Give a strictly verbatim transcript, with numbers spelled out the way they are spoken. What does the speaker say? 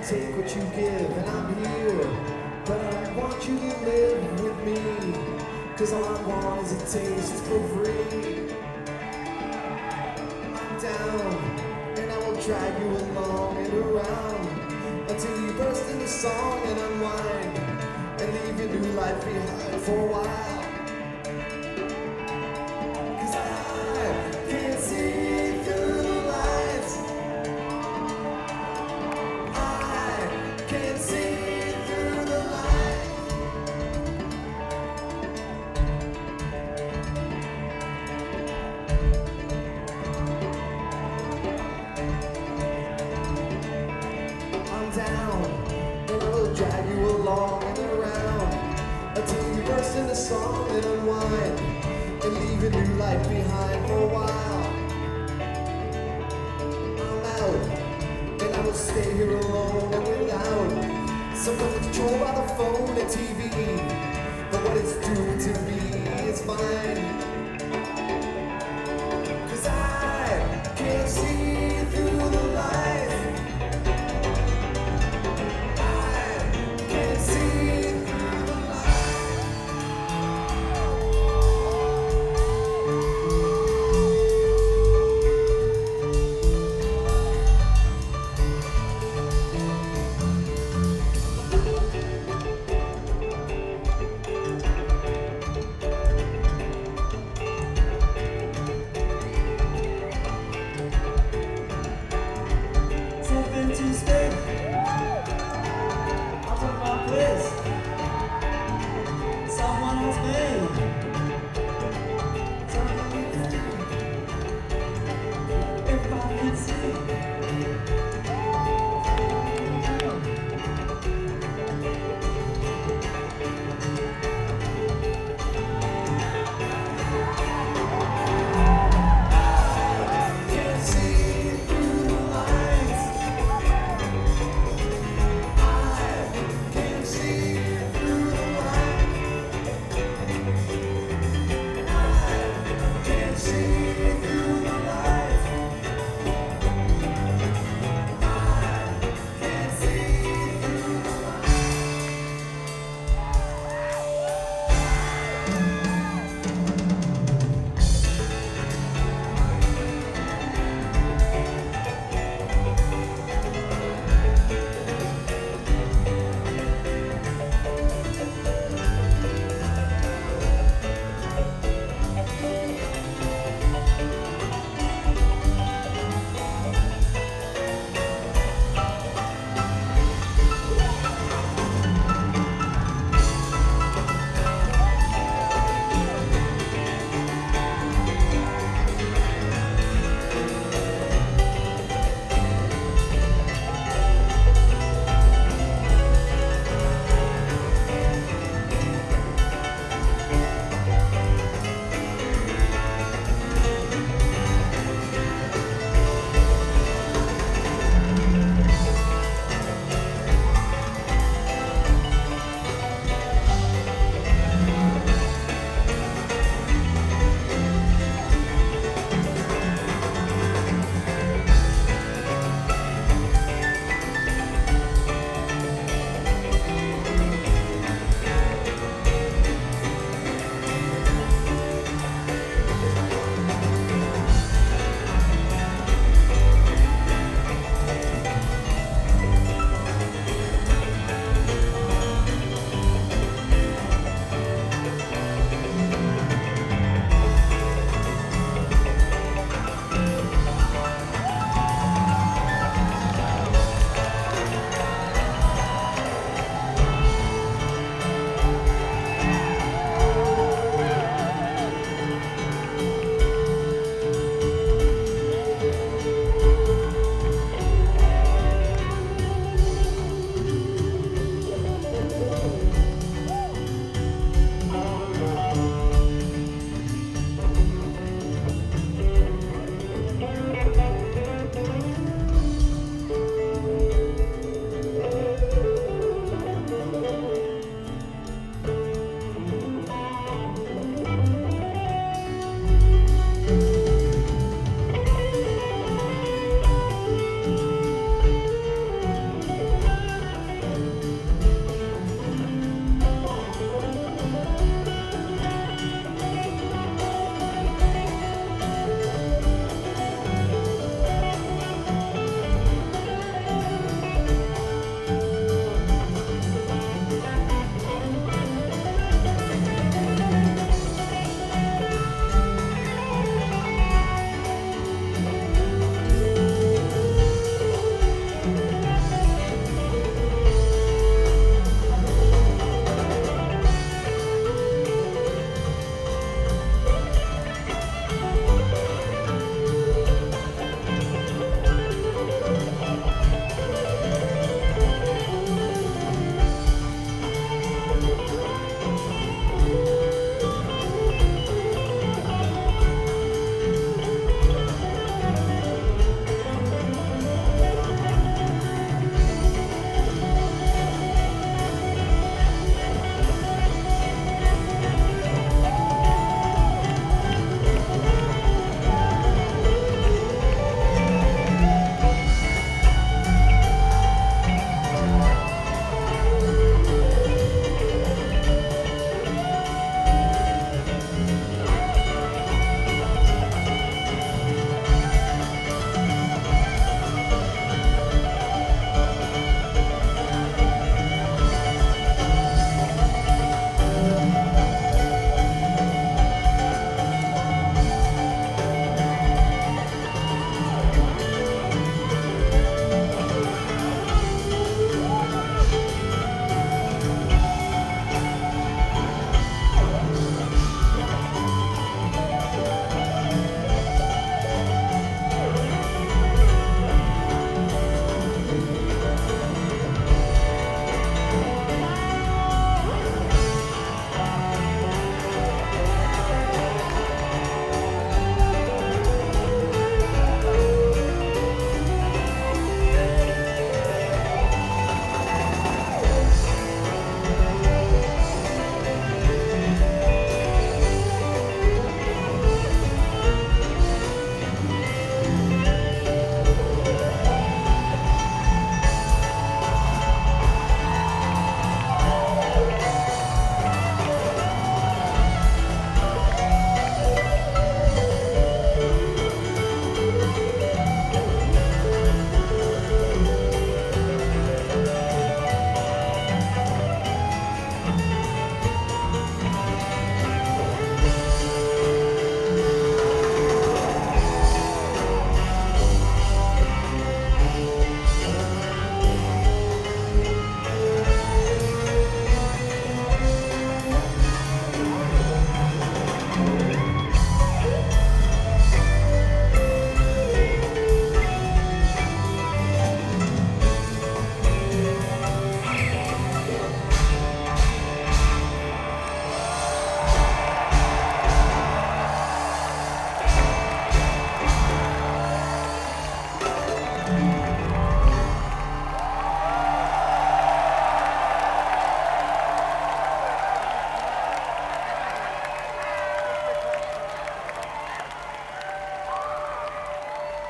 take what you give, and I'm here. But I want you to live with me, cause all I want is a taste for free. I'm down, and I will drag you along and around until you burst into song and unwind and leave your new life behind for a while. Cause I can't see through the lights. I can't see through the lights. I'm down, and I will drag you along and around until you burst into song and unwind and leave your new life behind for a while. I'm out, and I will stay here alone and without some kind of control by the phone and T V. But what it's doing to me is fine. Cause I can't see through the lights. I can't see through the lights. Something to speak out of my place. Someone else made.